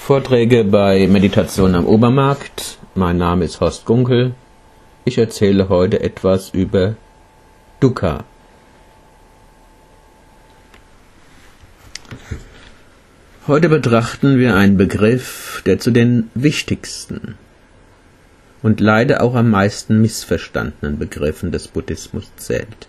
Vorträge bei Meditation am Obermarkt. Mein Name ist Horst Gunkel. Ich erzähle heute etwas über Dukkha. Heute betrachten wir einen Begriff, der zu den wichtigsten und leider auch am meisten missverstandenen Begriffen des Buddhismus zählt.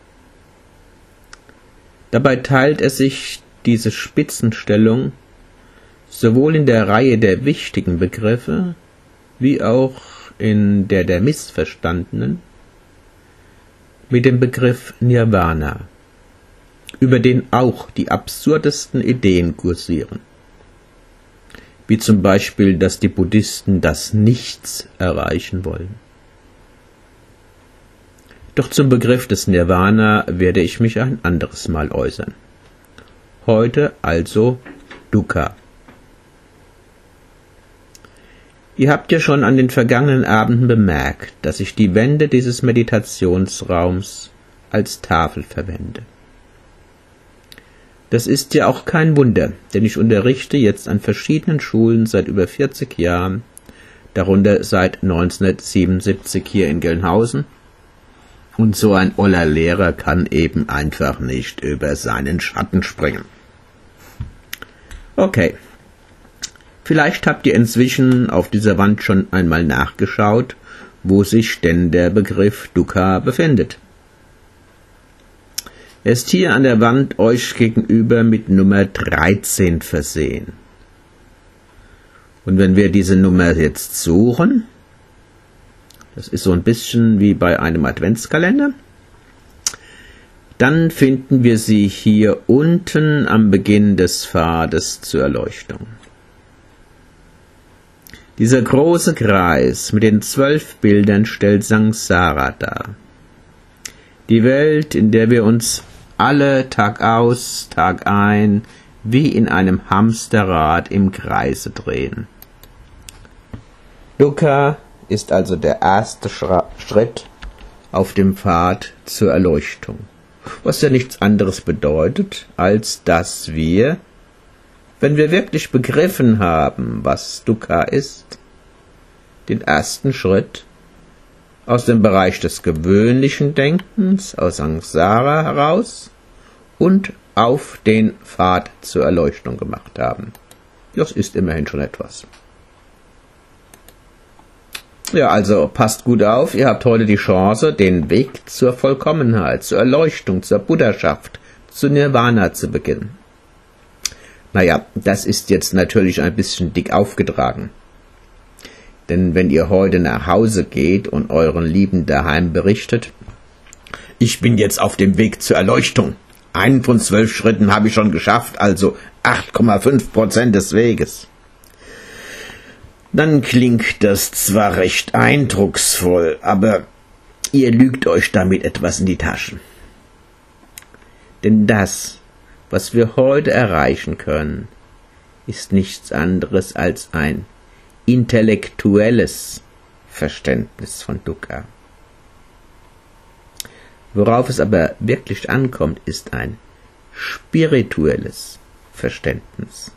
Dabei teilt er sich diese Spitzenstellung sowohl in der Reihe der wichtigen Begriffe wie auch in der missverstandenen mit dem Begriff Nirvana, über den auch die absurdesten Ideen kursieren, wie zum Beispiel, dass die Buddhisten das Nichts erreichen wollen. Doch zum Begriff des Nirvana werde ich mich ein anderes Mal äußern. Heute also Dukkha. Ihr habt ja schon an den vergangenen Abenden bemerkt, dass ich die Wände dieses Meditationsraums als Tafel verwende. Das ist ja auch kein Wunder, denn ich unterrichte jetzt an verschiedenen Schulen seit über 40 Jahren, darunter seit 1977 hier in Gelnhausen. Und so ein oller Lehrer kann eben einfach nicht über seinen Schatten springen. Okay. Vielleicht habt ihr inzwischen auf dieser Wand schon einmal nachgeschaut, wo sich denn der Begriff Dukkha befindet. Er ist hier an der Wand euch gegenüber mit Nummer 13 versehen. Und wenn wir diese Nummer jetzt suchen, das ist so ein bisschen wie bei einem Adventskalender, dann finden wir sie hier unten am Beginn des Pfades zur Erleuchtung. Dieser große Kreis mit den 12 Bildern stellt Samsara dar. Die Welt, in der wir uns alle Tag aus, Tag ein, wie in einem Hamsterrad im Kreise drehen. Dukkha ist also der erste Schritt auf dem Pfad zur Erleuchtung, was ja nichts anderes bedeutet, als dass wir, wenn wir wirklich begriffen haben, was Dukkha ist, den ersten Schritt aus dem Bereich des gewöhnlichen Denkens, aus Samsara heraus und auf den Pfad zur Erleuchtung gemacht haben. Das ist immerhin schon etwas. Ja, also passt gut auf, ihr habt heute die Chance, den Weg zur Vollkommenheit, zur Erleuchtung, zur Buddhaschaft, zu Nirvana zu beginnen. Naja, das ist jetzt natürlich ein bisschen dick aufgetragen. Denn wenn ihr heute nach Hause geht und euren Lieben daheim berichtet, ich bin jetzt auf dem Weg zur Erleuchtung, einen von 12 Schritten habe ich schon geschafft, also 8,5% des Weges, dann klingt das zwar recht eindrucksvoll, aber ihr lügt euch damit etwas in die Taschen. Denn das, was wir heute erreichen können, ist nichts anderes als ein intellektuelles Verständnis von Dukkha. Worauf es aber wirklich ankommt, ist ein spirituelles Verständnis.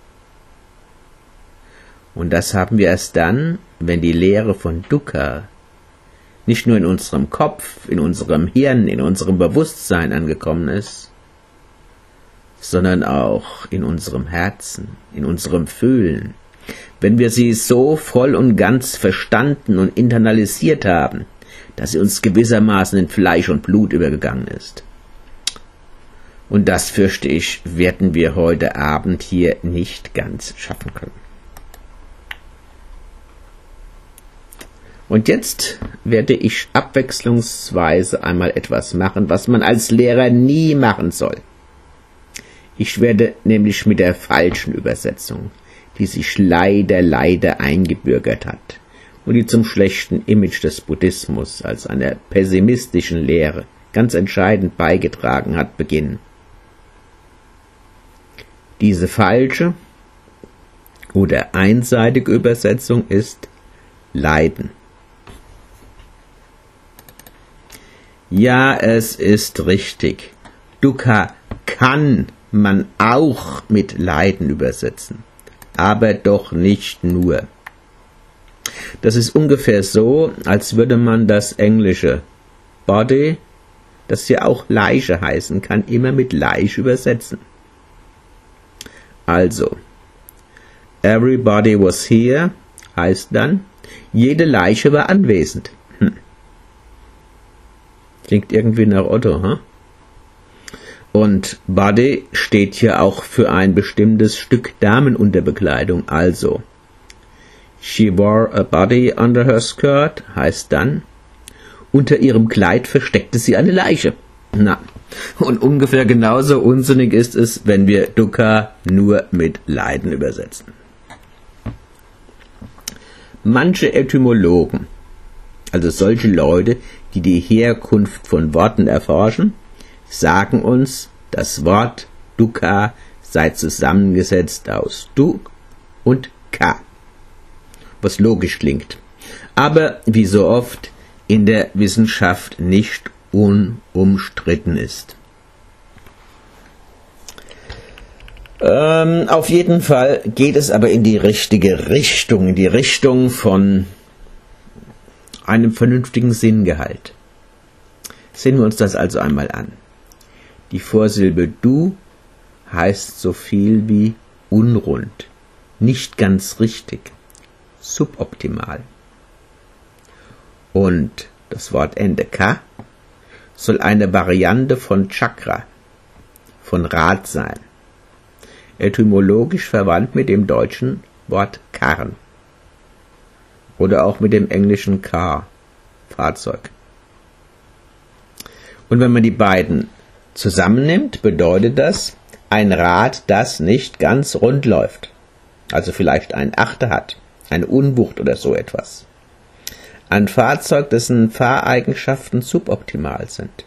Und das haben wir erst dann, wenn die Lehre von Dukkha nicht nur in unserem Kopf, in unserem Hirn, in unserem Bewusstsein angekommen ist, sondern auch in unserem Herzen, in unserem Fühlen, wenn wir sie so voll und ganz verstanden und internalisiert haben, dass sie uns gewissermaßen in Fleisch und Blut übergegangen ist. Und das, fürchte ich, werden wir heute Abend hier nicht ganz schaffen können. Und jetzt werde ich abwechslungsweise einmal etwas machen, was man als Lehrer nie machen soll. Ich werde nämlich mit der falschen Übersetzung, die sich leider eingebürgert hat und die zum schlechten Image des Buddhismus als einer pessimistischen Lehre ganz entscheidend beigetragen hat, beginnen. Diese falsche oder einseitige Übersetzung ist Leiden. Ja, es ist richtig. Dukkha kann man auch mit Leiden übersetzen. aber doch nicht nur. Das ist ungefähr so, als würde man das englische Body, das ja auch Leiche heißen kann, immer mit Leiche übersetzen. Also, everybody was here heißt dann, jede Leiche war anwesend. Klingt irgendwie nach Otto, hm? Und Body steht hier auch für ein bestimmtes Stück Damenunterbekleidung, also she wore a body under her skirt heißt dann, unter ihrem Kleid versteckte sie eine Leiche. Na, und ungefähr genauso unsinnig ist es, wenn wir Dukkha nur mit Leiden übersetzen. Manche Etymologen, also solche Leute, die die Herkunft von Worten erforschen, sagen uns, das Wort Dukkha sei zusammengesetzt aus Du und Ka, was logisch klingt, aber wie so oft in der Wissenschaft nicht unumstritten ist. Auf jeden Fall geht es aber in die richtige Richtung, in die Richtung von einem vernünftigen Sinngehalt. Sehen wir uns das also einmal an. Die Vorsilbe Du heißt so viel wie unrund, nicht ganz richtig, suboptimal. Und das Wortende Ka soll eine Variante von Chakra, von Rad sein, etymologisch verwandt mit dem deutschen Wort Karren oder auch mit dem englischen Car, Fahrzeug. Und wenn man die beiden zusammennimmt, bedeutet das ein Rad, das nicht ganz rund läuft, also vielleicht einen Achter hat, eine Unwucht oder so etwas. Ein Fahrzeug, dessen Fahreigenschaften suboptimal sind.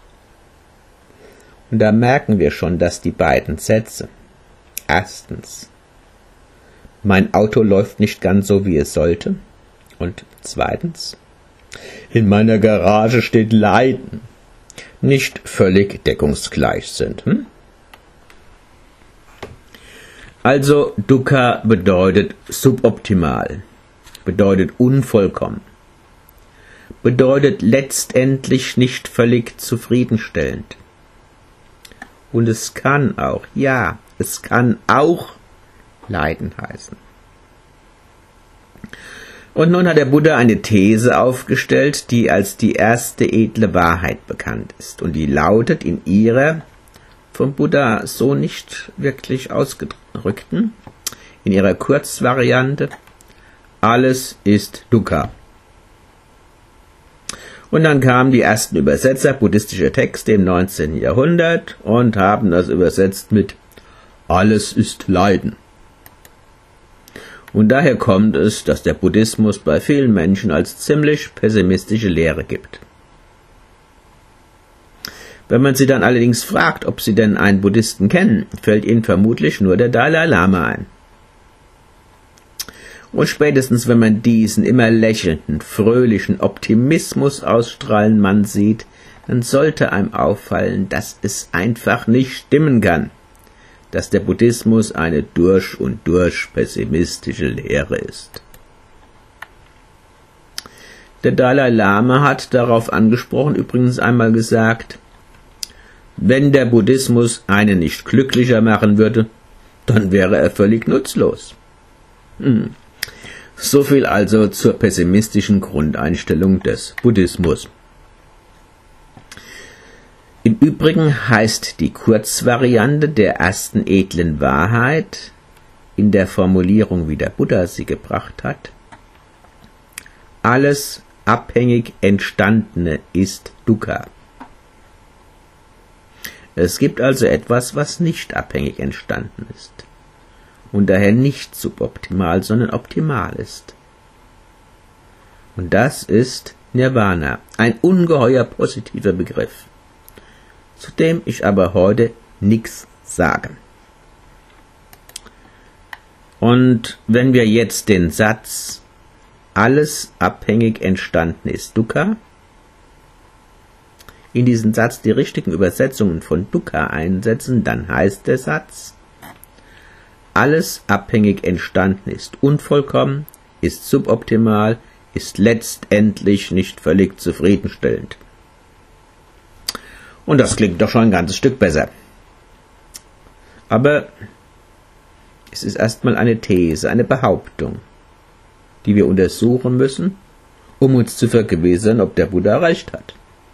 Und da merken wir schon, dass die beiden Sätze, erstens, mein Auto läuft nicht ganz so, wie es sollte, und zweitens, in meiner Garage steht Leiden, nicht völlig deckungsgleich sind. Also Dukkha bedeutet suboptimal, bedeutet unvollkommen, bedeutet letztendlich nicht völlig zufriedenstellend. Und es kann auch, ja, es kann auch Leiden heißen. Und nun hat der Buddha eine These aufgestellt, die als die erste edle Wahrheit bekannt ist. Und die lautet in ihrer vom Buddha so nicht wirklich ausgedrückten, in ihrer Kurzvariante, alles ist Dukkha. Und dann kamen die ersten Übersetzer buddhistischer Texte im 19. Jahrhundert und haben das übersetzt mit alles ist Leiden. Und daher kommt es, dass der Buddhismus bei vielen Menschen als ziemlich pessimistische Lehre gibt. Wenn man sie dann allerdings fragt, ob sie denn einen Buddhisten kennen, fällt ihnen vermutlich nur der Dalai Lama ein. Und spätestens, wenn man diesen immer lächelnden, fröhlichen Optimismus ausstrahlenden Mann sieht, dann sollte einem auffallen, dass es einfach nicht stimmen kann, dass der Buddhismus eine durch und durch pessimistische Lehre ist. Der Dalai Lama hat darauf angesprochen übrigens einmal gesagt, wenn der Buddhismus einen nicht glücklicher machen würde, dann wäre er völlig nutzlos. So viel also zur pessimistischen Grundeinstellung des Buddhismus. Im Übrigen heißt die Kurzvariante der ersten edlen Wahrheit in der Formulierung, wie der Buddha sie gebracht hat, alles abhängig Entstandene ist Dukkha. Es gibt also etwas, was nicht abhängig entstanden ist und daher nicht suboptimal, sondern optimal ist. Und das ist Nirvana, ein ungeheuer positiver Begriff, zu dem ich aber heute nichts sage. Und wenn wir jetzt den Satz alles abhängig entstanden ist Dukkha, in diesen Satz die richtigen Übersetzungen von Dukkha einsetzen, dann heißt der Satz, alles abhängig entstanden ist unvollkommen, ist suboptimal, ist letztendlich nicht völlig zufriedenstellend. Und das klingt doch schon ein ganzes Stück besser. Aber es ist erstmal eine These, eine Behauptung, die wir untersuchen müssen, um uns zu vergewissern, ob der Buddha recht hat.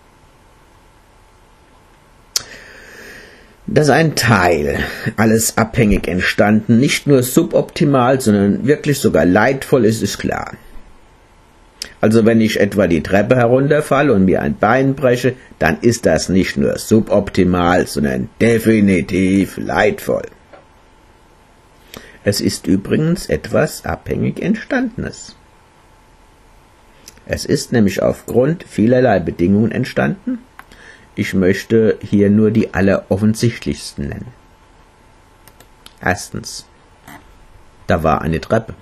Dass ein Teil, alles abhängig entstanden, nicht nur suboptimal, sondern wirklich sogar leidvoll ist, ist klar. Also wenn ich etwa die Treppe herunterfalle und mir ein Bein breche, dann ist das nicht nur suboptimal, sondern definitiv leidvoll. Es ist übrigens etwas abhängig Entstandenes. Es ist nämlich aufgrund vielerlei Bedingungen entstanden. Ich möchte hier nur die alleroffensichtlichsten nennen. Erstens, da war eine Treppe.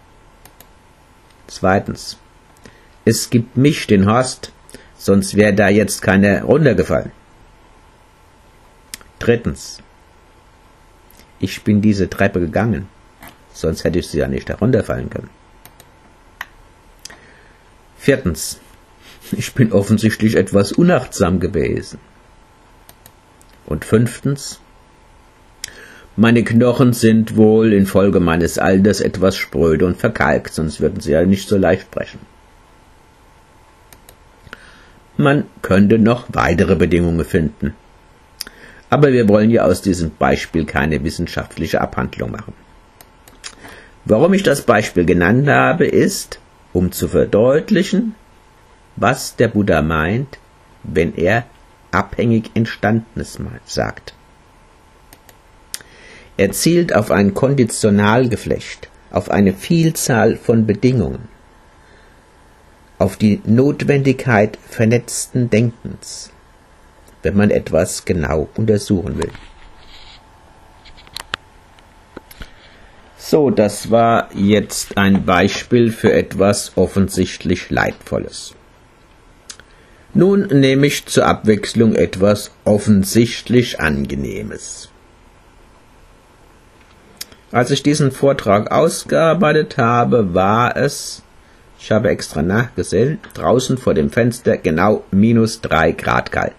Zweitens, es gibt mich, den Horst, sonst wäre da jetzt keiner runtergefallen. Drittens, ich bin diese Treppe gegangen, sonst hätte ich sie ja nicht herunterfallen können. Viertens, ich bin offensichtlich etwas unachtsam gewesen. Und fünftens, meine Knochen sind wohl infolge meines Alters etwas spröde und verkalkt, sonst würden sie ja nicht so leicht brechen. Man könnte noch weitere Bedingungen finden. Aber wir wollen ja aus diesem Beispiel keine wissenschaftliche Abhandlung machen. Warum ich das Beispiel genannt habe, ist, um zu verdeutlichen, was der Buddha meint, wenn er abhängig Entstandenes sagt. Er zielt auf ein Konditionalgeflecht, auf eine Vielzahl von Bedingungen, auf die Notwendigkeit vernetzten Denkens, wenn man etwas genau untersuchen will. So, das war jetzt ein Beispiel für etwas offensichtlich Leidvolles. Nun nehme ich zur Abwechslung etwas offensichtlich Angenehmes. Als ich diesen Vortrag ausgearbeitet habe, war es, ich habe extra nachgesehen, draußen vor dem Fenster genau -3 Grad kalt.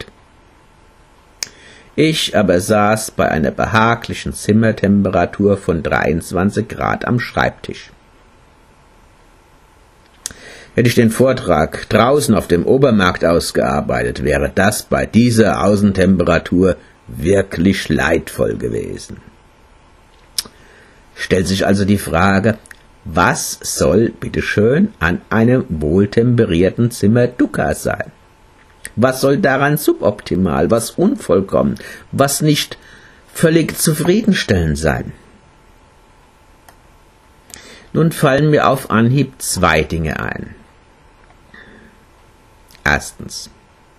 Ich aber saß bei einer behaglichen Zimmertemperatur von 23 Grad am Schreibtisch. Hätte ich den Vortrag draußen auf dem Obermarkt ausgearbeitet, wäre das bei dieser Außentemperatur wirklich leidvoll gewesen. Stellt sich also die Frage, was soll bitteschön an einem wohltemperierten Zimmer Dukkha sein? Was soll daran suboptimal, was unvollkommen, was nicht völlig zufriedenstellend sein? Nun fallen mir auf Anhieb 2 Dinge ein. Erstens.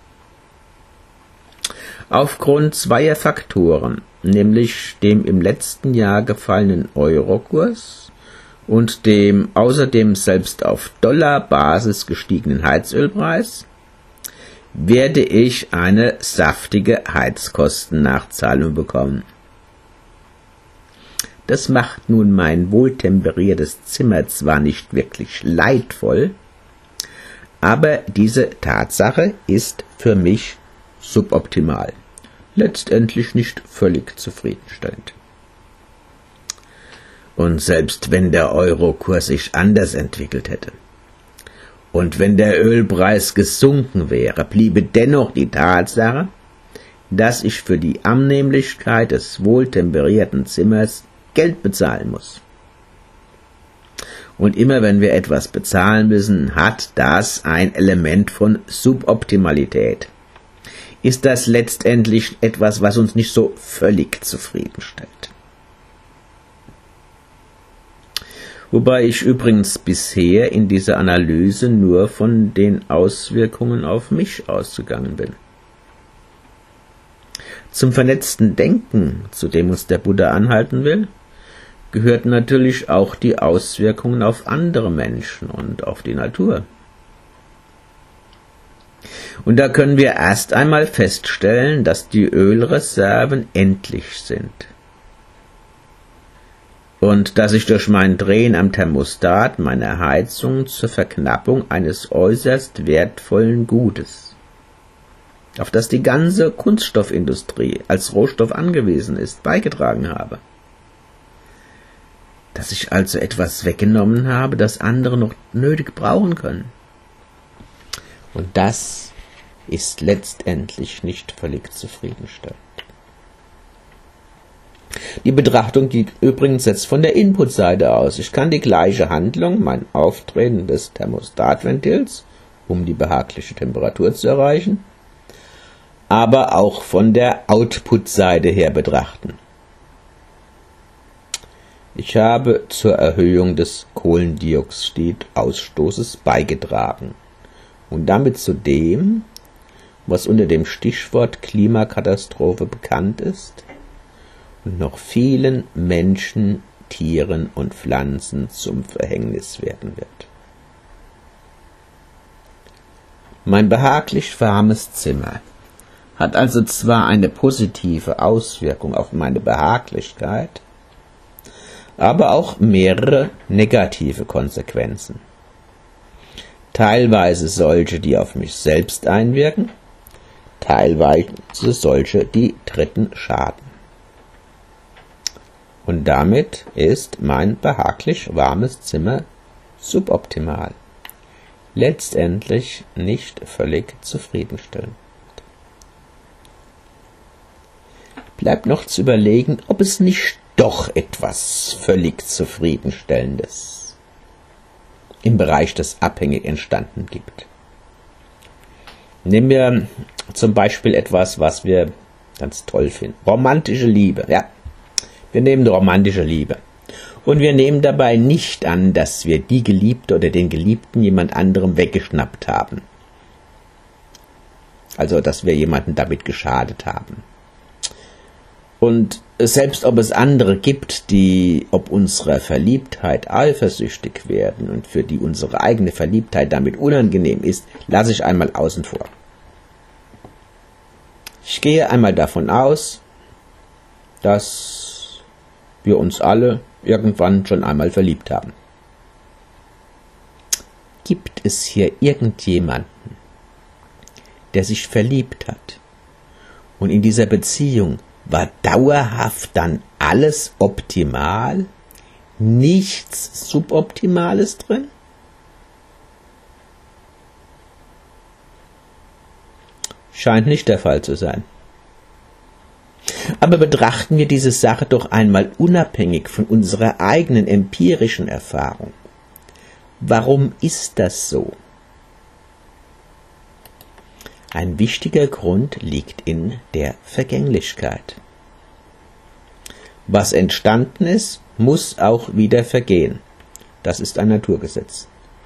Aufgrund 2 Faktoren, nämlich dem im letzten Jahr gefallenen Eurokurs und dem außerdem selbst auf Dollarbasis gestiegenen Heizölpreis, werde ich eine saftige Heizkostennachzahlung bekommen. Das macht nun mein wohltemperiertes Zimmer zwar nicht wirklich leidvoll, aber diese Tatsache ist für mich suboptimal, letztendlich nicht völlig zufriedenstellend. Und selbst wenn der Eurokurs sich anders entwickelt hätte, und wenn der Ölpreis gesunken wäre, bliebe dennoch die Tatsache, dass ich für die Annehmlichkeit des wohltemperierten Zimmers Geld bezahlen muss. Und immer wenn wir etwas bezahlen müssen, hat das ein Element von Suboptimalität. Ist das letztendlich etwas, was uns nicht so völlig zufriedenstellt. Wobei ich übrigens bisher in dieser Analyse nur von den Auswirkungen auf mich ausgegangen bin. Zum vernetzten Denken, zu dem uns der Buddha anhalten will, gehört natürlich auch die Auswirkungen auf andere Menschen und auf die Natur. Und da können wir erst einmal feststellen, dass die Ölreserven endlich sind. und dass ich durch mein Drehen am Thermostat meiner Heizung zur Verknappung eines äußerst wertvollen Gutes, auf das die ganze Kunststoffindustrie als Rohstoff angewiesen ist, beigetragen habe. Dass ich also etwas weggenommen habe, das andere noch nötig brauchen können. Und das ist letztendlich nicht völlig zufriedenstellend. Die Betrachtung geht übrigens jetzt von der Inputseite aus. Ich kann die gleiche Handlung, mein Aufdrehen des Thermostatventils, um die behagliche Temperatur zu erreichen, aber auch von der Output-Seite her betrachten. Ich habe zur Erhöhung des Kohlendioxidausstoßes beigetragen und damit zu dem, was unter dem Stichwort Klimakatastrophe bekannt ist und noch vielen Menschen, Tieren und Pflanzen zum Verhängnis werden wird. Mein behaglich warmes Zimmer hat also zwar eine positive Auswirkung auf meine Behaglichkeit, aber auch mehrere negative Konsequenzen. Teilweise solche, die auf mich selbst einwirken, teilweise solche, die Dritten schaden. Und damit ist mein behaglich warmes Zimmer suboptimal, letztendlich nicht völlig zufriedenstellend. Bleibt noch zu überlegen, ob es nicht doch etwas völlig Zufriedenstellendes im Bereich des abhängig Entstandenen gibt. Nehmen wir zum Beispiel etwas, was wir ganz toll finden. Romantische Liebe. Ja, wir nehmen die romantische Liebe. Und wir nehmen dabei nicht an, dass wir die Geliebte oder den Geliebten jemand anderem weggeschnappt haben. Also, dass wir jemanden damit geschadet haben. Und selbst ob es andere gibt, die ob unserer Verliebtheit eifersüchtig werden und für die unsere eigene Verliebtheit damit unangenehm ist, lasse ich einmal außen vor. Ich gehe einmal davon aus, dass wir uns alle irgendwann schon einmal verliebt haben. Gibt es hier irgendjemanden, der sich verliebt hat und in dieser Beziehung war dauerhaft dann alles optimal, nichts Suboptimales drin? Scheint nicht der Fall zu sein. Aber betrachten wir diese Sache doch einmal unabhängig von unserer eigenen empirischen Erfahrung. Warum ist das so? Ein wichtiger Grund liegt in der Vergänglichkeit. Was entstanden ist, muss auch wieder vergehen. Das ist ein Naturgesetz.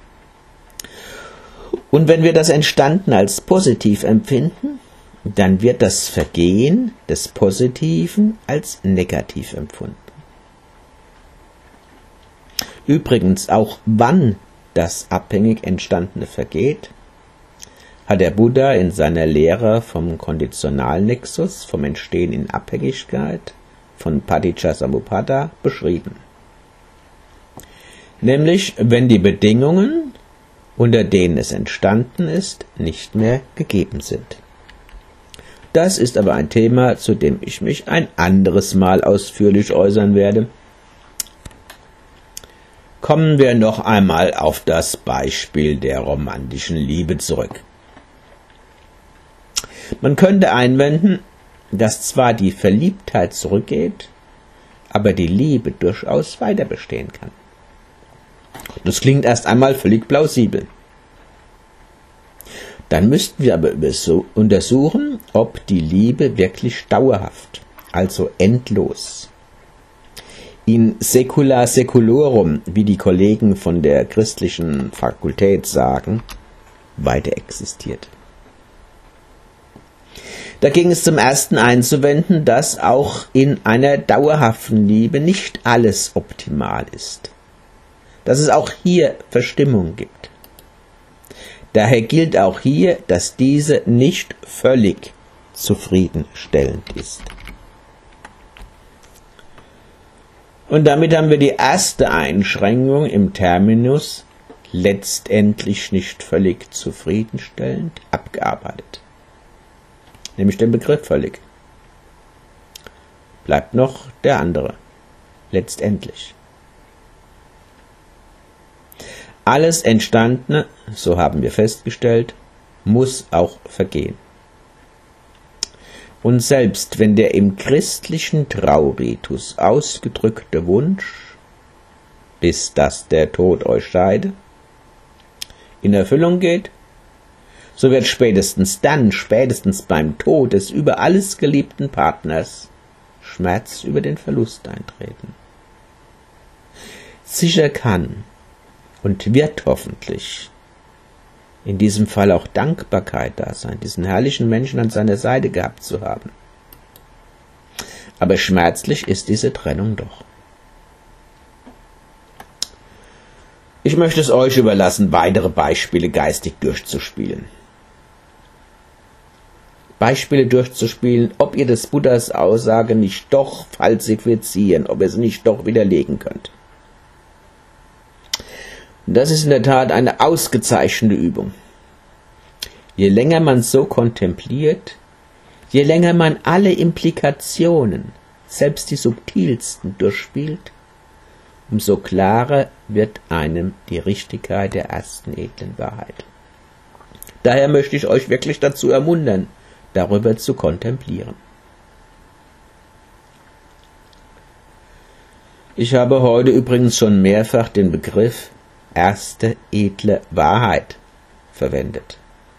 Und wenn wir das Entstandene als positiv empfinden, dann wird das Vergehen des Positiven als negativ empfunden. Übrigens, auch wann das abhängig Entstandene vergeht, hat der Buddha in seiner Lehre vom Konditionalnexus, vom Entstehen in Abhängigkeit, von Paticca-Samuppada beschrieben. Nämlich, wenn die Bedingungen, unter denen es entstanden ist, nicht mehr gegeben sind. Das ist aber ein Thema, zu dem ich mich ein anderes Mal ausführlich äußern werde. Kommen wir noch einmal auf das Beispiel der romantischen Liebe zurück. Man könnte einwenden, dass zwar die Verliebtheit zurückgeht, aber die Liebe durchaus weiter bestehen kann. Das klingt erst einmal völlig plausibel. Dann müssten wir aber untersuchen, ob die Liebe wirklich dauerhaft, also endlos, in secula seculorum, wie die Kollegen von der christlichen Fakultät sagen, weiter existiert. Dagegen ist zum Ersten einzuwenden, dass auch in einer dauerhaften Liebe nicht alles optimal ist. Dass es auch hier Verstimmung gibt. Daher gilt auch hier, dass diese nicht völlig zufriedenstellend ist. Und damit haben wir die erste Einschränkung im Terminus letztendlich nicht völlig zufriedenstellend abgearbeitet. Nämlich den Begriff völlig. Bleibt noch der andere. Letztendlich. Alles Entstandene, so haben wir festgestellt, muss auch vergehen. Und selbst wenn der im christlichen Trauritus ausgedrückte Wunsch, bis dass der Tod euch scheide, in Erfüllung geht, so wird spätestens beim Tod des über alles geliebten Partners, Schmerz über den Verlust eintreten. Sicher kann und wird hoffentlich in diesem Fall auch Dankbarkeit da sein, diesen herrlichen Menschen an seiner Seite gehabt zu haben. Aber schmerzlich ist diese Trennung doch. Ich möchte es euch überlassen, weitere Beispiele geistig durchzuspielen. Ob ihr des Buddhas Aussage nicht doch falsifizieren, ob ihr sie nicht doch widerlegen könnt. Das ist in der Tat eine ausgezeichnete Übung. Je länger man so kontempliert, je länger man alle Implikationen, selbst die subtilsten, durchspielt, umso klarer wird einem die Richtigkeit der ersten edlen Wahrheit. Daher möchte ich euch wirklich dazu ermuntern, darüber zu kontemplieren. Ich habe heute übrigens schon mehrfach den Begriff erste edle Wahrheit verwendet,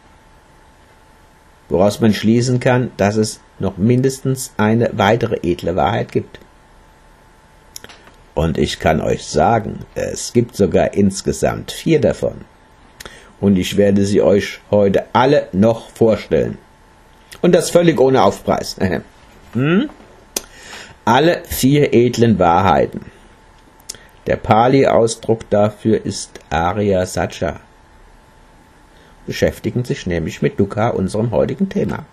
woraus man schließen kann, dass es noch mindestens eine weitere edle Wahrheit gibt. Und ich kann euch sagen, es gibt sogar insgesamt 4 davon. Und ich werde sie euch heute alle noch vorstellen. Und das völlig ohne Aufpreis. Alle 4 edlen Wahrheiten. Der Pali-Ausdruck dafür ist Arya Satya. Beschäftigen sich nämlich mit Dukkha, unserem heutigen Thema.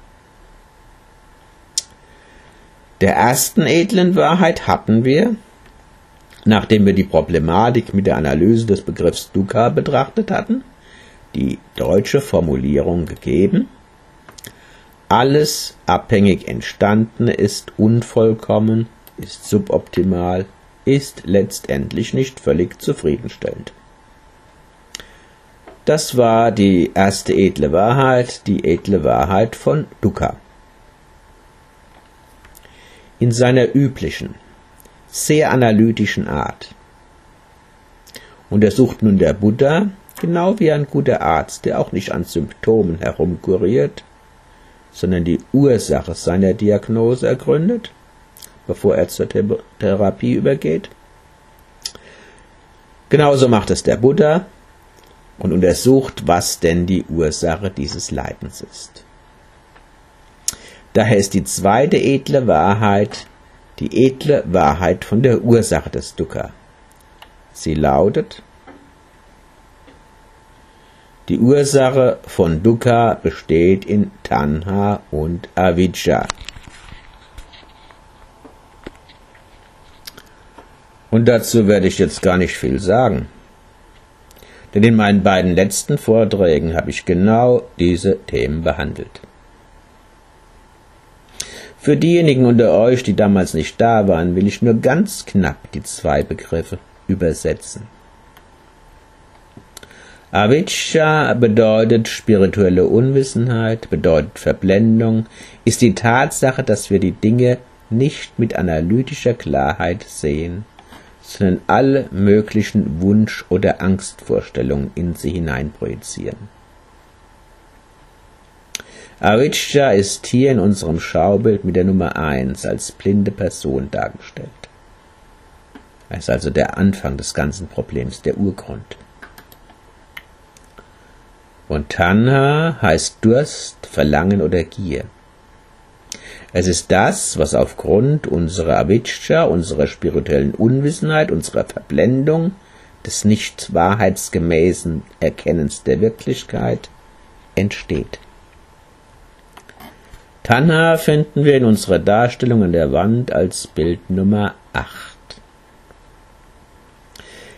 Der ersten edlen Wahrheit hatten wir, nachdem wir die Problematik mit der Analyse des Begriffs Dukkha betrachtet hatten, die deutsche Formulierung gegeben: Alles abhängig Entstandene ist unvollkommen, ist suboptimal, ist letztendlich nicht völlig zufriedenstellend. Das war die erste edle Wahrheit, die edle Wahrheit von Dukkha. In seiner üblichen, sehr analytischen Art untersucht nun der Buddha, genau wie ein guter Arzt, der auch nicht an Symptomen herumkuriert, sondern die Ursache seiner Diagnose ergründet, bevor er zur Therapie übergeht. Genauso macht es der Buddha und untersucht, was denn die Ursache dieses Leidens ist. Daher ist die zweite edle Wahrheit die edle Wahrheit von der Ursache des Dukkha. Sie lautet: Die Ursache von Dukkha besteht in Tanha und Avijja. Und dazu werde ich jetzt gar nicht viel sagen, denn in meinen beiden letzten Vorträgen habe ich genau diese Themen behandelt. Für diejenigen unter euch, die damals nicht da waren, will ich nur ganz knapp die 2 Begriffe übersetzen. Avijja bedeutet spirituelle Unwissenheit, bedeutet Verblendung, ist die Tatsache, dass wir die Dinge nicht mit analytischer Klarheit sehen, sondern alle möglichen Wunsch- oder Angstvorstellungen in sie hineinprojizieren. Avijja ist hier in unserem Schaubild mit der Nummer 1 als blinde Person dargestellt. Er ist also der Anfang des ganzen Problems, der Urgrund. Und Tanha heißt Durst, Verlangen oder Gier. Es ist das, was aufgrund unserer Avijja, unserer spirituellen Unwissenheit, unserer Verblendung, des nicht wahrheitsgemäßen Erkennens der Wirklichkeit entsteht. Tanha finden wir in unserer Darstellung an der Wand als Bild Nummer 8.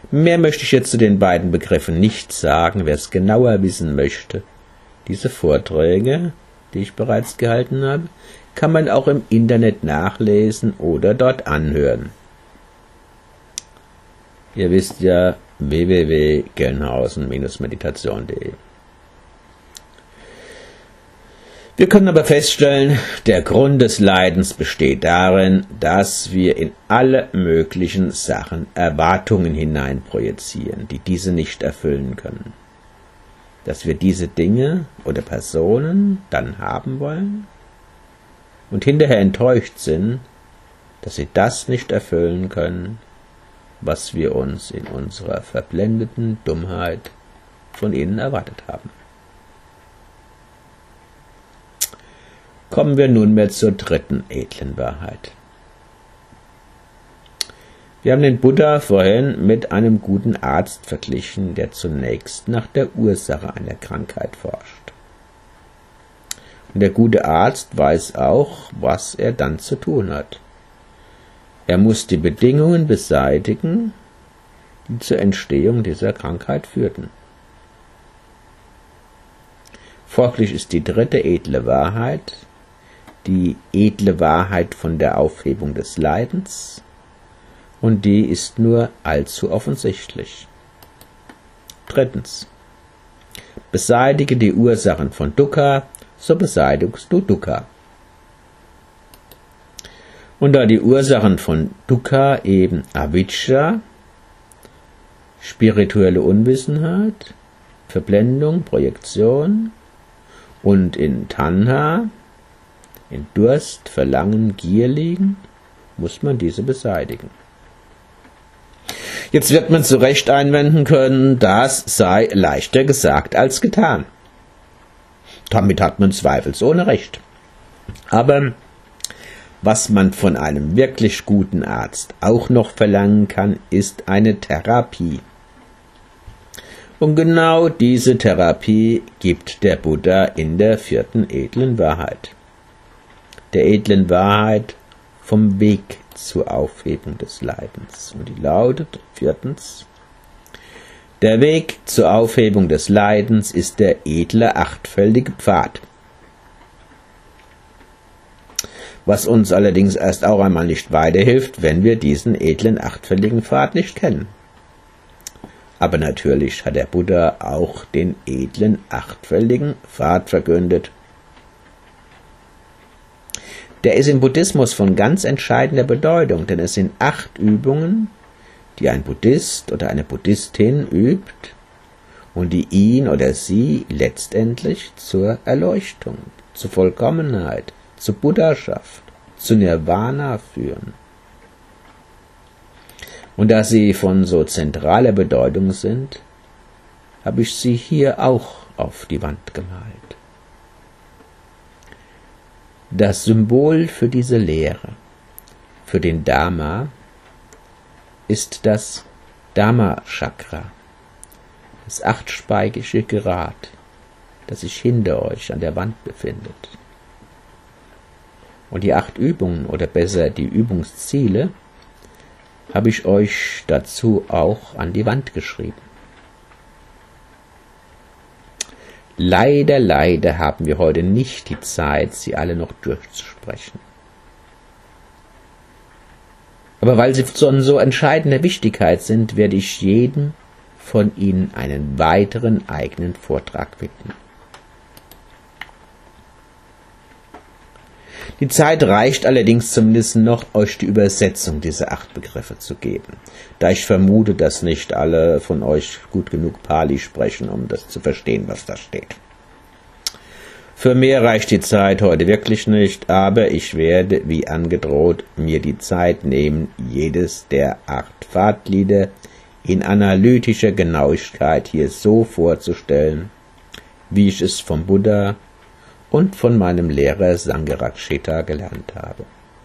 Mehr möchte ich jetzt zu den beiden Begriffen nicht sagen. Wer es genauer wissen möchte, diese Vorträge, die ich bereits gehalten habe, kann man auch im Internet nachlesen oder dort anhören. Ihr wisst ja, www.gelnhausen-meditation.de. Wir können aber feststellen, der Grund des Leidens besteht darin, dass wir in alle möglichen Sachen Erwartungen hineinprojizieren, die diese nicht erfüllen können. Dass wir diese Dinge oder Personen dann haben wollen und hinterher enttäuscht sind, dass sie das nicht erfüllen können, was wir uns in unserer verblendeten Dummheit von ihnen erwartet haben. Kommen wir nunmehr zur dritten edlen Wahrheit. Wir haben den Buddha vorhin mit einem guten Arzt verglichen, der zunächst nach der Ursache einer Krankheit forscht. Und der gute Arzt weiß auch, was er dann zu tun hat. Er muss die Bedingungen beseitigen, die zur Entstehung dieser Krankheit führten. Folglich ist die dritte edle Wahrheit die edle Wahrheit von der Aufhebung des Leidens, und die ist nur allzu offensichtlich. Drittens. Beseitige die Ursachen von Dukkha, so beseitigst du Dukkha. Und da die Ursachen von Dukkha eben Avijja, spirituelle Unwissenheit, Verblendung, Projektion, und in Tanha, in Durst, Verlangen, Gier liegen, muss man diese beseitigen. Jetzt wird man zu Recht einwenden können, das sei leichter gesagt als getan. Damit hat man zweifelsohne recht. Aber was man von einem wirklich guten Arzt auch noch verlangen kann, ist eine Therapie. Und genau diese Therapie gibt der Buddha in der vierten edlen Wahrheit. Der edlen Wahrheit vom Weg zur Aufhebung des Leidens. Und die lautet viertens: Der Weg zur Aufhebung des Leidens ist der edle achtfältige Pfad. Was uns allerdings erst auch einmal nicht weiterhilft, wenn wir diesen edlen achtfälligen Pfad nicht kennen. Aber natürlich hat der Buddha auch den edlen achtfälligen Pfad verkündet. Der ist im Buddhismus von ganz entscheidender Bedeutung, denn es sind 8 Übungen, die ein Buddhist oder eine Buddhistin übt und die ihn oder sie letztendlich zur Erleuchtung, zur Vollkommenheit, zur Buddhaschaft, zu Nirvana führen. Und da sie von so zentraler Bedeutung sind, habe ich sie hier auch auf die Wand gemalt. Das Symbol für diese Lehre, für den Dharma, ist das Dhamma-Chakra, das 8-speigige Rad, das sich hinter euch an der Wand befindet. Und die 8 Übungen, oder besser die Übungsziele, habe ich euch dazu auch an die Wand geschrieben. Leider haben wir heute nicht die Zeit, sie alle noch durchzusprechen. Aber weil sie von so entscheidender Wichtigkeit sind, werde ich jedem von ihnen einen weiteren eigenen Vortrag widmen. Die Zeit reicht allerdings zumindest noch, euch die Übersetzung dieser 8 Begriffe zu geben, da ich vermute, dass nicht alle von euch gut genug Pali sprechen, um das zu verstehen, was da steht. Für mehr reicht die Zeit heute wirklich nicht, aber ich werde, wie angedroht, mir die Zeit nehmen, jedes der 8 Pfadglieder in analytischer Genauigkeit hier so vorzustellen, wie ich es vom Buddha und von meinem Lehrer Sangharakshita gelernt habe.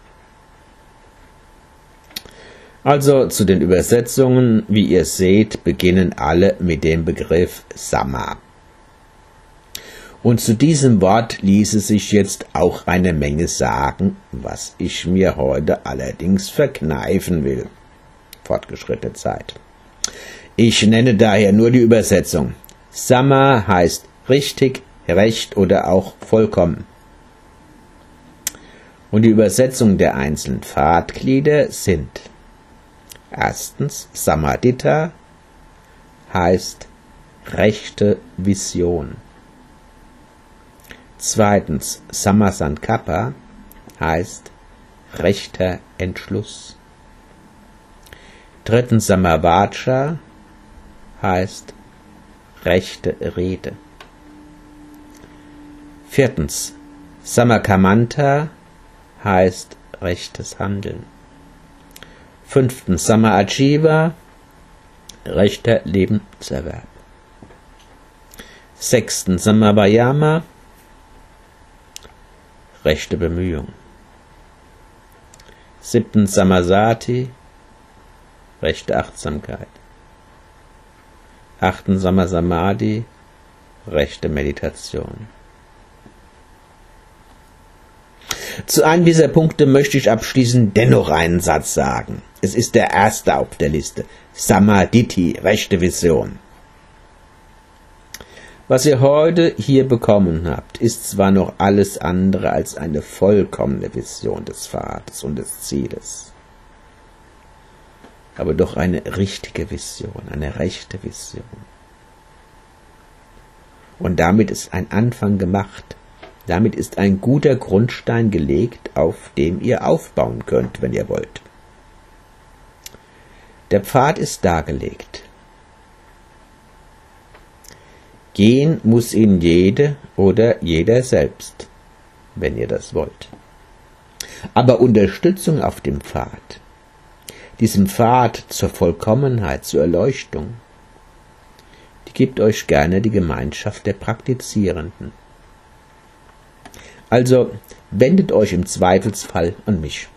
Also zu den Übersetzungen, wie ihr seht, beginnen alle mit dem Begriff Samma. Und zu diesem Wort ließe sich jetzt auch eine Menge sagen, was ich mir heute allerdings verkneifen will. Fortgeschrittene Zeit. Ich nenne daher nur die Übersetzung. Sama heißt richtig, recht oder auch vollkommen. Und die Übersetzung der einzelnen Pfadglieder sind: erstens, Samadhitta heißt rechte Vision. Zweitens, Sammasankappa heißt rechter Entschluss. Drittens, Samavacha heißt rechte Rede. Viertens, Sammakamanta heißt rechtes Handeln. Fünftens, Sammajiva, rechter Lebenserwerb. Sechstens, Samavayama, rechte Bemühung. Siebtens, Samasati, rechte Achtsamkeit. Achtens, Sammasamadhi, rechte Meditation. Zu einem dieser Punkte möchte ich abschließend dennoch einen Satz sagen. Es ist der erste auf der Liste. Samadhi, rechte Vision. Was ihr heute hier bekommen habt, ist zwar noch alles andere als eine vollkommene Vision des Pfades und des Zieles, aber doch eine richtige Vision, eine rechte Vision. Und damit ist ein Anfang gemacht. Damit ist ein guter Grundstein gelegt, auf dem ihr aufbauen könnt, wenn ihr wollt. Der Pfad ist dargelegt. Gehen muss ihn jede oder jeder selbst, wenn ihr das wollt. Aber Unterstützung auf dem Pfad, diesem Pfad zur Vollkommenheit, zur Erleuchtung, die gibt euch gerne die Gemeinschaft der Praktizierenden. Also wendet euch im Zweifelsfall an mich.